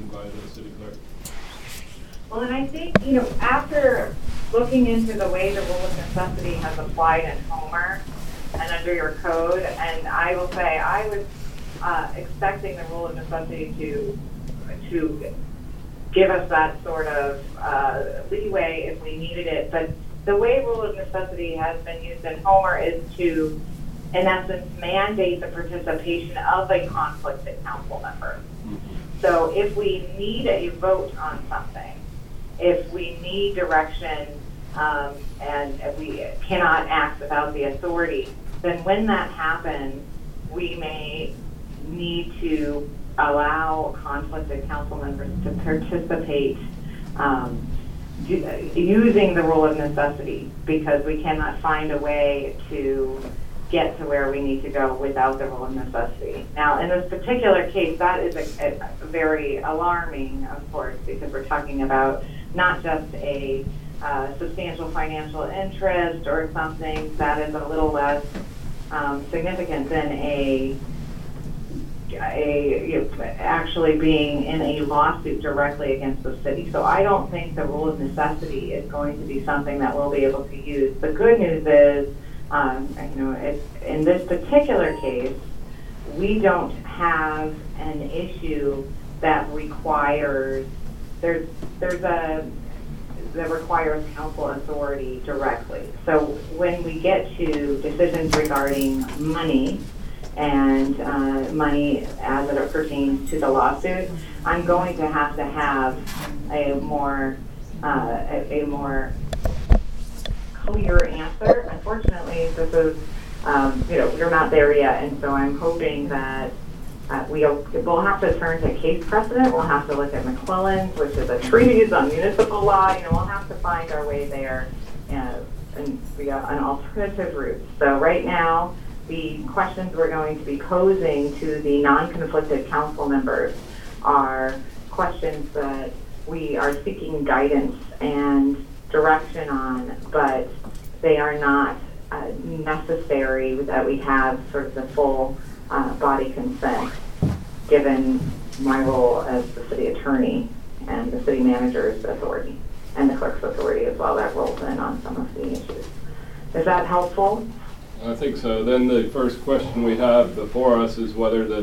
question by the city clerk. Well, and I think, after looking into the way the rule of necessity has applied in Homer and under your code, and I will say I was expecting the rule of necessity to give us that sort of leeway if we needed it. But the way rule of necessity has been used in Homer is to, in essence, mandate the participation of a conflicted council member. So if we need a vote on something, if we need direction, and if we cannot act without the authority, then when that happens, we may need to allow conflicted council members to participate using the rule of necessity, because we cannot find a way to get to where we need to go without the rule of necessity. Now, in this particular case, that is a very alarming, of course, because we're talking about not just a substantial financial interest or something that is a little less significant than actually being in a lawsuit directly against the city. So I don't think the rule of necessity is going to be something that we'll be able to use. The good news is, in this particular case, we don't have an issue that requires that requires council authority directly. So when we get to decisions regarding money and money as it pertains to the lawsuit, I'm going to have a more clear answer. Unfortunately, this is we're not there yet, and so I'm hoping that we'll have to turn to case precedent. We'll have to look at McClellan's, which is a treatise on municipal law. We'll have to find our way there and via an alternative route. So right now, the questions we're going to be posing to the non-conflicted council members are questions that we are seeking guidance and direction on, but they are not necessary that we have sort of the full body consent, given my role as the city attorney and the city manager's authority and the clerk's authority as well. That rolls in on some of the issues. Is that helpful? I think so. Then the first question we have before us is whether the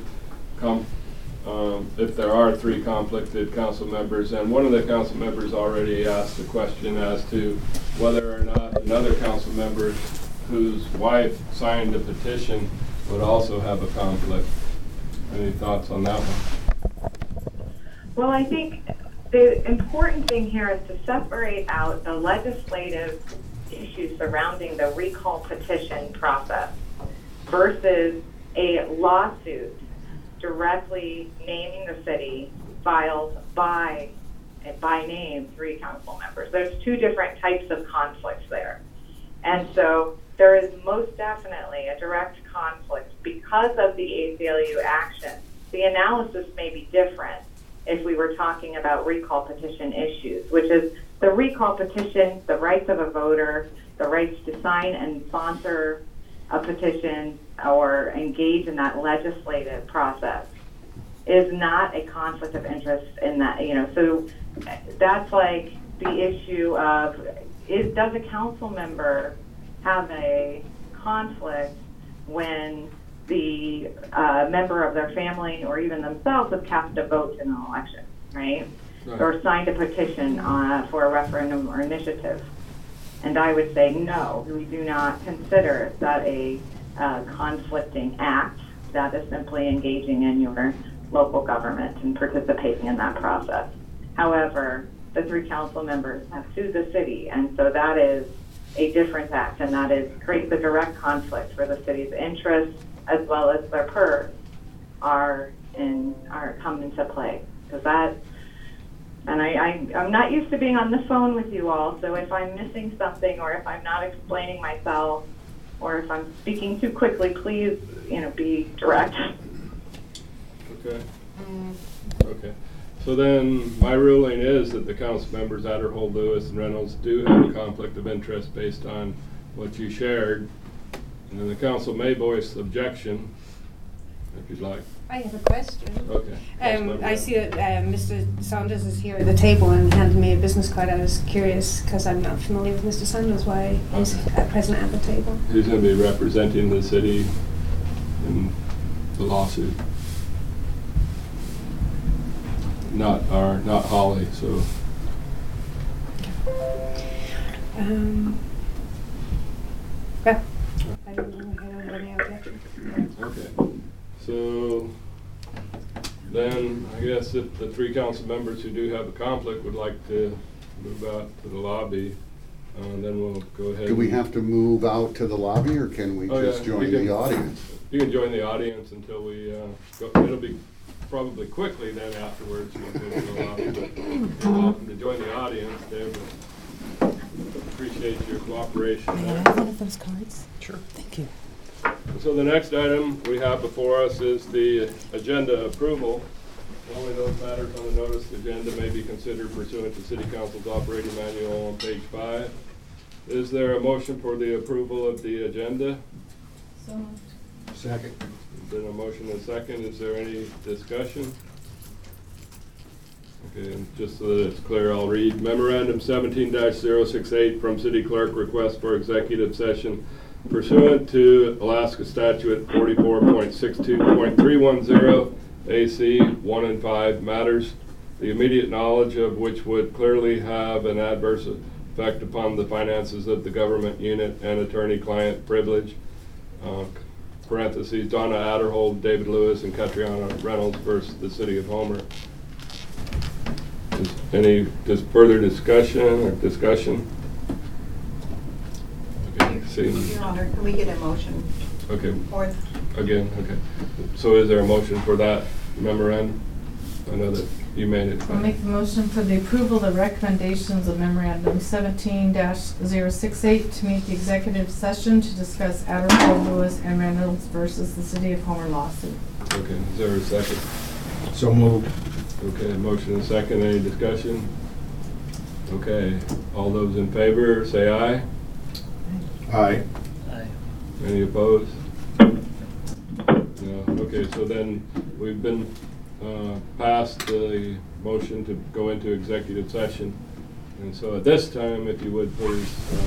if there are three conflicted council members, and one of the council members already asked the question as to whether or not another council member whose wife signed the petition would also have a conflict. Any thoughts on that one? Well, I think the important thing here is to separate out the legislative issues surrounding the recall petition process versus a lawsuit directly naming the city filed by name three council members. There's two different types of conflicts there. And so there is most definitely a direct conflict because of the ACLU action. The analysis may be different if we were talking about recall petition issues, which is the recall petition, the rights of a voter, the rights to sign and sponsor a petition or engage in that legislative process is not a conflict of interest in that, so that's like the issue of, does a council member have a conflict when the member of their family or even themselves have cast a vote in an election, right? Or signed a petition for a referendum or initiative. And I would say no, we do not consider that a conflicting act. That is simply engaging in your local government and participating in that process. However, the three council members have sued the city, and so that is a different act, and that creates a direct conflict where the city's interests as well as their purse come into play. Because that, and I'm not used to being on the phone with you all, so if I'm missing something or if I'm not explaining myself or if I'm speaking too quickly, please, be direct. Okay. So then my ruling is that the council members Adderhold, Lewis, and Reynolds do have a conflict of interest based on what you shared. And then the council may voice objection. if you'd like. I have a question. Okay. I see that Mr. Saunders is here at the table and handed me a business card. I was curious, because I'm not familiar with Mr. Saunders, why he's present at the table. He's going to be representing the city in the lawsuit. Not Holly, so. Well, I don't have any objections. Okay. So then I guess if the three council members who do have a conflict would like to move out to the lobby, then we'll go ahead. Do we have to move out to the lobby, or can we just join the audience? You can join the audience until we go. It'll be probably quickly then afterwards we'll go to the lobby. But you're welcome to join the audience there, but appreciate your cooperation. May I have one of those cards? Sure. Thank you. So the next item we have before us is the agenda approval. Only those matters on the notice agenda may be considered pursuant to City Council's operating manual on page 5. Is there a motion for the approval of the agenda? So moved. Second. There's been a motion and second. Is there any discussion? Okay, and just so that it's clear, I'll read. Memorandum 17-068 from City Clerk, request for executive session pursuant to Alaska Statute 44.62.310 AC 1 and 5 matters, the immediate knowledge of which would clearly have an adverse effect upon the finances of the government unit and attorney-client privilege. Parentheses, Donna Adderhold, David Lewis, and Catriona Reynolds versus the City of Homer. Is any further discussion? Okay, see. Your Honor, can we get a motion? Okay. Fourth. Again, okay. So is there a motion for that memorandum? I know that you made it. I'll make the motion for the approval of the recommendations of memorandum 17-068 to meet the executive session to discuss Adderhold, Lewis, and Reynolds versus the City of Homer lawsuit. Okay, is there a second? So moved. Okay, motion and second, any discussion? Okay, all those in favor, say aye. Aye. Any opposed? No, okay, so then we've been passed the motion to go into executive session. And so at this time, if you would please.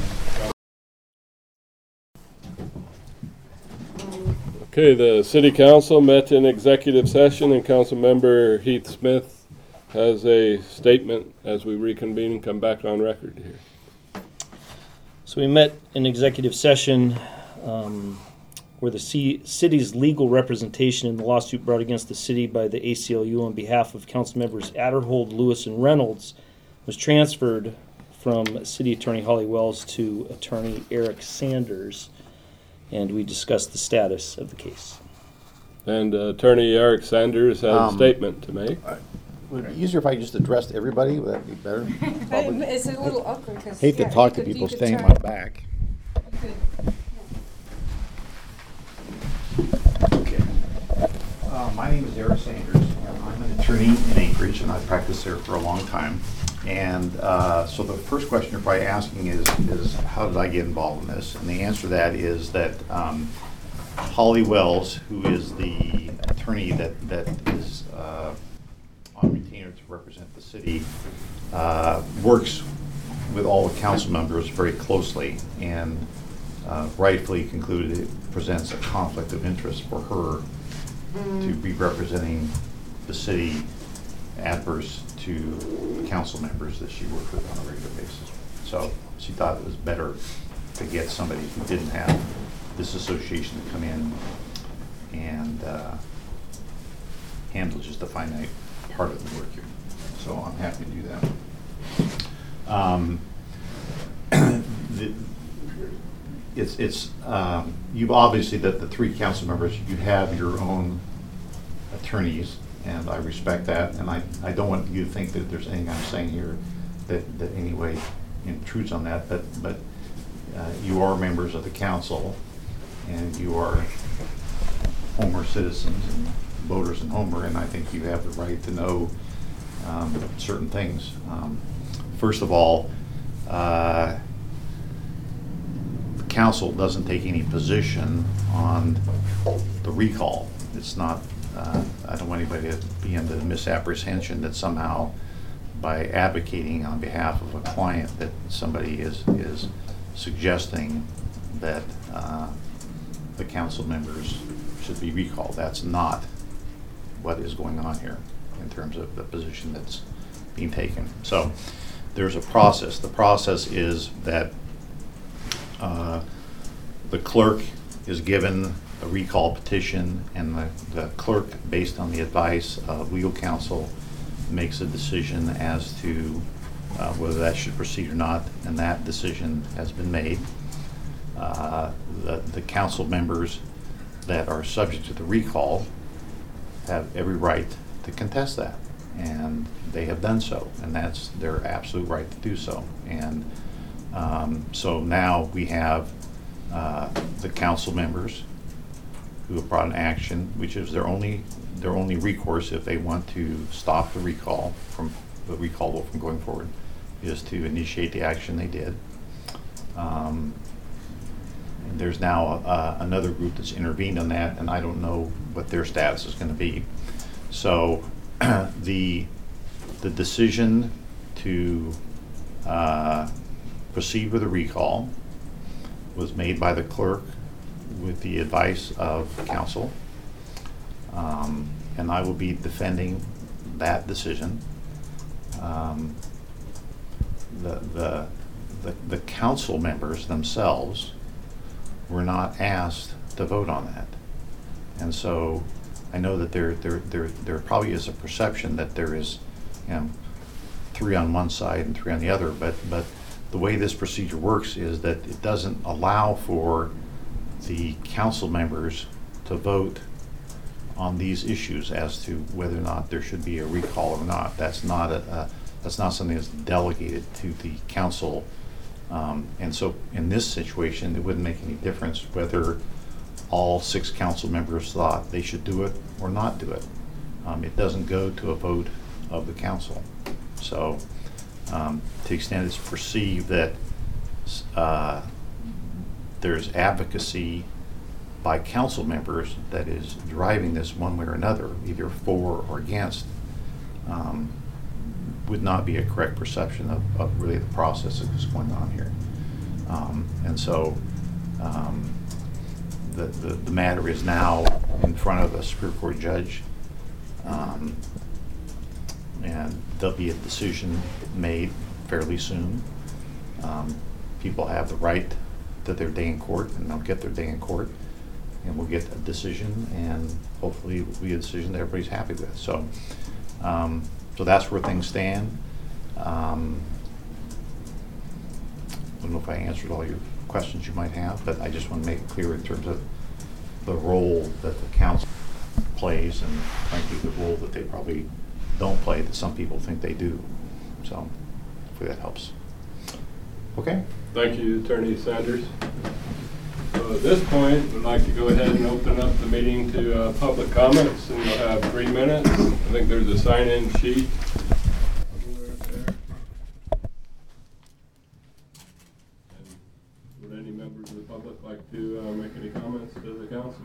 Okay, the City Council met in executive session, and Council Member Heath Smith has a statement as we reconvene and come back on record here. So we met in executive session where the city's legal representation in the lawsuit brought against the city by the ACLU on behalf of council members Adderhold, Lewis, and Reynolds was transferred from City Attorney Holly Wells to Attorney Eric Sanders, and we discussed the status of the case. And Attorney Eric Sanders has a statement to make. Would it be easier if I just addressed everybody? Would that be better? It's a little awkward because Hate to talk to people staying on my back. Okay. My name is Eric Sanders, and I'm an attorney in Anchorage, and I've practiced there for a long time. And so the first question you're probably asking is how did I get involved in this? And the answer to that is that Holly Wells, who is the attorney that is on retainer to represent the city, works with all the council members very closely, and rightfully concluded it presents a conflict of interest for her to be representing the city adverse to council members that she worked with on a regular basis. So she thought it was better to get somebody who didn't have this association to come in and handle just the finite part of the work here. So I'm happy to do that. You've obviously, that the three council members, you have your own attorneys, and I respect that, and I don't want you to think that there's anything I'm saying here that any way intrudes on that, but you are members of the council, and you are Homer citizens and voters in Homer, and I think you have the right to know certain things. First of all, the council doesn't take any position on the recall. it's not, I don't want anybody to be under the misapprehension that somehow by advocating on behalf of a client that somebody is suggesting that the council members should be recalled. That's not what is going on here in terms of the position that's being taken. So there's a process. The process is that the clerk is given a recall petition, and the clerk, based on the advice of legal counsel, makes a decision as to whether that should proceed or not, and that decision has been made. The council members that are subject to the recall have every right to contest that, and they have done so, and that's their absolute right to do so. And so now we have the council members who have brought an action, which is their only recourse if they want to stop the recall from going forward, is to initiate the action they did. And there's now another group that's intervened on that, and I don't know what their status is going to be. So the decision to proceed with a recall was made by the clerk with the advice of counsel, and I will be defending that decision. The council members themselves were not asked to vote on that, and so I know that there probably is a perception that there is, 3 on one side and 3 on the other, but the way this procedure works is that it doesn't allow for the council members to vote on these issues as to whether or not there should be a recall or not. That's not something that's delegated to the council, and so in this situation, it wouldn't make any difference whether all 6 council members thought they should do it or not do it. It doesn't go to a vote of the council. So to the extent it's perceived that there's advocacy by council members that is driving this one way or another, either for or against, would not be a correct perception of really the process that's going on here. And so the matter is now in front of a Superior Court judge, and there'll be a decision made fairly soon. People have the right to their day in court, and they'll get their day in court, and we'll get a decision, and hopefully it will be a decision that everybody's happy with. So, so that's where things stand. I don't know if I answered all your questions you might have, but I just want to make it clear in terms of the role that the council plays, and frankly the role that they probably don't play that some people think they do. So hopefully that helps. Okay. Thank you, Attorney Sanders. So at this point, we'd like to go ahead and open up the meeting to public comments, and you'll have 3 minutes. I think there's a sign-in sheet. And would any members of the public like to make any comments to the council?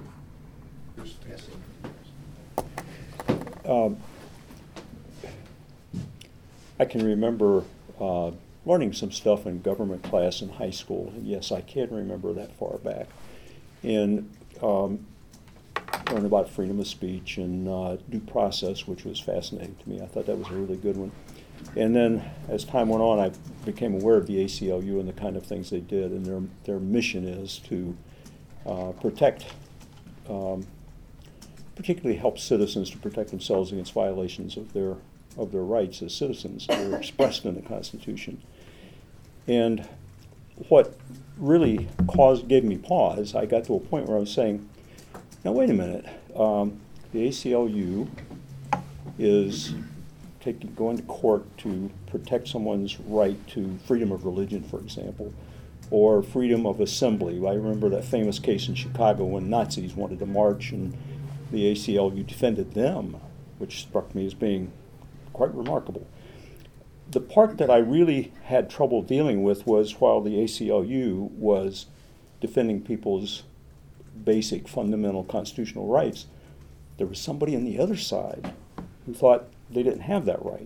I can remember learning some stuff in government class in high school. Yes, I can remember that far back. And learned about freedom of speech and due process, which was fascinating to me. I thought that was a really good one. And then as time went on, I became aware of the ACLU and the kind of things they did. And their mission is to protect, particularly help citizens to protect themselves against violations of their rights as citizens that are expressed in the Constitution. And what really gave me pause, I got to a point where I was saying, now wait a minute, the ACLU is going to court to protect someone's right to freedom of religion, for example, or freedom of assembly. I remember that famous case in Chicago when Nazis wanted to march and the ACLU defended them, which struck me as being quite remarkable. The part that I really had trouble dealing with was while the ACLU was defending people's basic fundamental constitutional rights, there was somebody on the other side who thought they didn't have that right.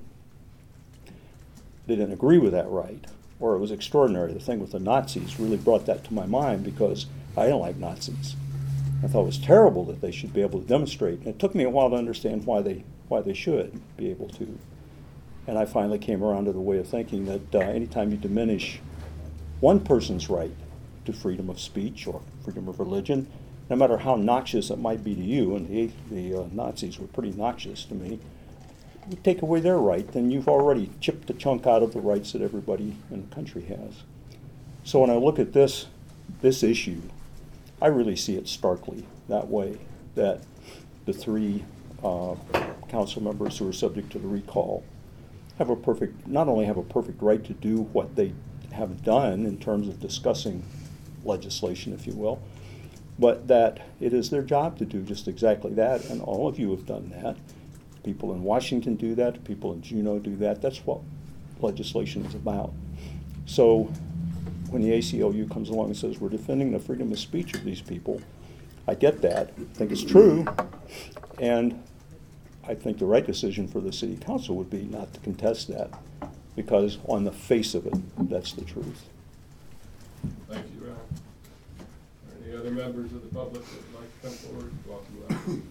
They didn't agree with that right, or it was extraordinary. The thing with the Nazis really brought that to my mind because I don't like Nazis. I thought it was terrible that they should be able to demonstrate. And it took me a while to understand why they should be able to. And I finally came around to the way of thinking that anytime you diminish one person's right to freedom of speech or freedom of religion, no matter how noxious it might be to you, and the Nazis were pretty noxious to me, you take away their right, then you've already chipped a chunk out of the rights that everybody in the country has. So when I look at this issue, I really see it starkly that way, that the three council members who are subject to the recall not only have a perfect right to do what they have done in terms of discussing legislation, if you will, but that it is their job to do just exactly that, and all of you have done that. People in Washington do that, people in Juneau do that. That's what legislation is about. So when the ACLU comes along and says we're defending the freedom of speech of these people, I get that, I think it's true, and I think the right decision for the city council would be not to contest that, because on the face of it, that's the truth. Thank you, Ron. Are any other members of the public that would like to come forward? Welcome.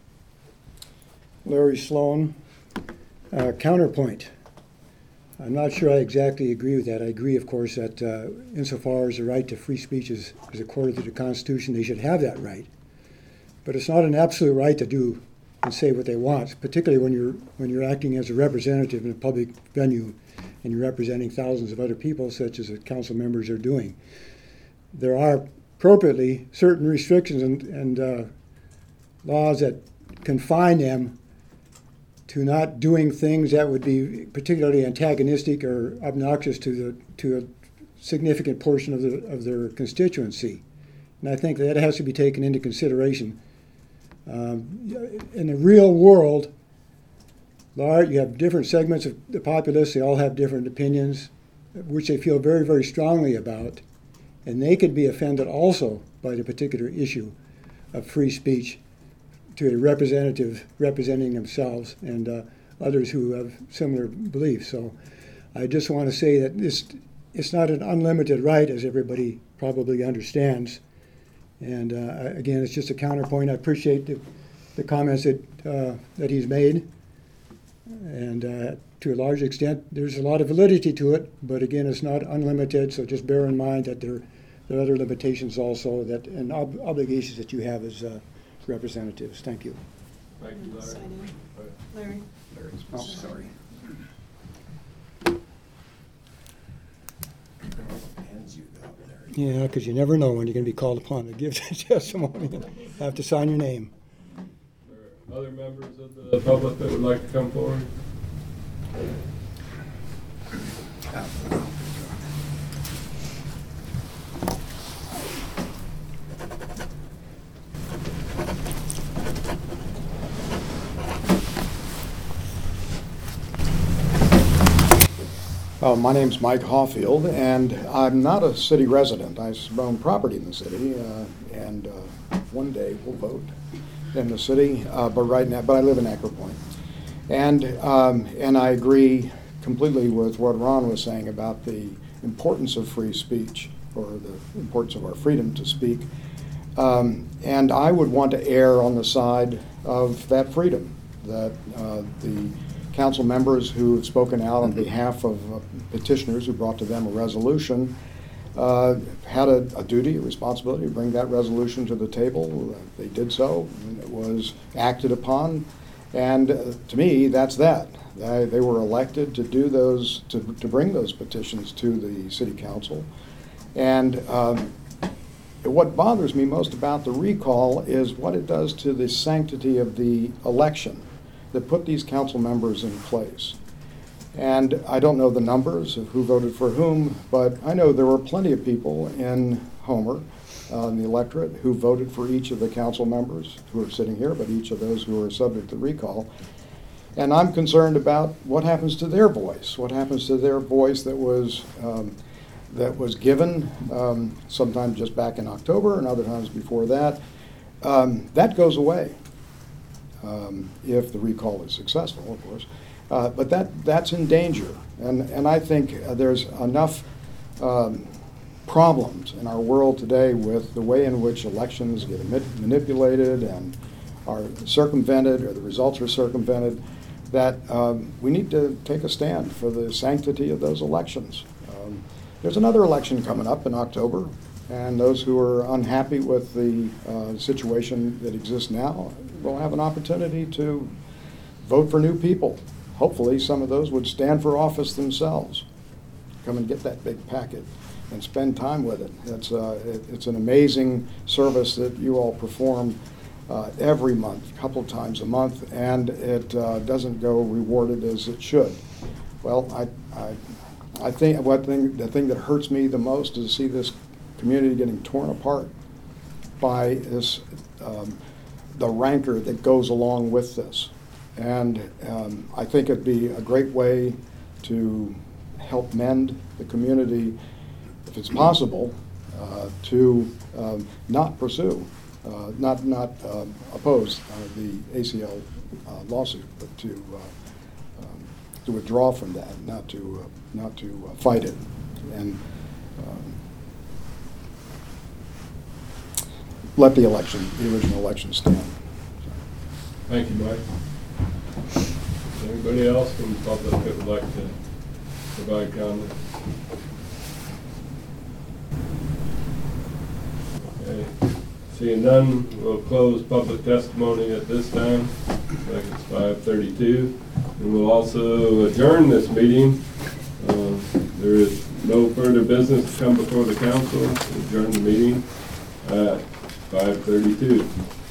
Larry Sloan. Counterpoint. I'm not sure I exactly agree with that. I agree, of course, that insofar as the right to free speech is accorded to the Constitution, they should have that right. But it's not an absolute right to do and say what they want, particularly when you're acting as a representative in a public venue and you're representing thousands of other people, such as the council members are doing. There are appropriately certain restrictions and laws that confine them to not doing things that would be particularly antagonistic or obnoxious to a significant portion of their constituency. And I think that has to be taken into consideration. In the real world, you have different segments of the populace. They all have different opinions, which they feel very, very strongly about. And they could be offended also by the particular issue of free speech to a representative representing themselves and others who have similar beliefs. So I just want to say that it's not an unlimited right, as everybody probably understands. And again, it's just a counterpoint. I appreciate the comments that he's made. And to a large extent, there's a lot of validity to it. But again, it's not unlimited. So just bear in mind that there are other limitations also and obligations that you have as representatives. Thank you. Thank you, Larry. Larry. Oh, sorry. Yeah, because you never know when you're going to be called upon to give testimony. You have to sign your name. Are there other members of the public that would like to come forward? My name's Mike Hawfield, and I'm not a city resident. I own property in the city, and one day we'll vote in the city. But I live in Anchor Point, and I agree completely with what Ron was saying about the importance of free speech, or the importance of our freedom to speak. And I would want to err on the side of that freedom, that the council members who have spoken out on behalf of petitioners who brought to them a resolution had a duty, a responsibility to bring that resolution to the table. They did so, and it was acted upon. And to me, that's that. They were elected to do those, to bring those petitions to the city council. And what bothers me most about the recall is what it does to the sanctity of the election that put these council members in place. And I don't know the numbers of who voted for whom, but I know there were plenty of people in Homer, in the electorate, who voted for each of the council members who are sitting here, but each of those who are subject to recall. And I'm concerned about what happens to their voice, what happens to their voice that was given, sometimes just back in October and other times before that. That goes away. if the recall is successful, of course. But that's in danger. And I think there's enough problems in our world today with the way in which elections get manipulated and are circumvented, or the results are circumvented, that we need to take a stand for the sanctity of those elections. There's another election coming up in October, and those who are unhappy with the situation that exists now will have an opportunity to vote for new people. Hopefully some of those would stand for office themselves. Come and get that big packet and spend time with it. It's an amazing service that you all perform every month, a couple times a month, and it doesn't go rewarded as it should. Well, I think the thing that hurts me the most is to see this community getting torn apart by this the rancor that goes along with this. And I think it'd be a great way to help mend the community, if it's possible, to not pursue, not oppose the ACL lawsuit, but to withdraw from that, not to fight it, and let the original election stand. Thank you, Mike. Anybody else from the public that would like to provide comment? Okay. Seeing none, we'll close public testimony at this time. Like it's 5:32. And we'll also adjourn this meeting. There is no further business to come before the council. Adjourn the meeting at 5:32.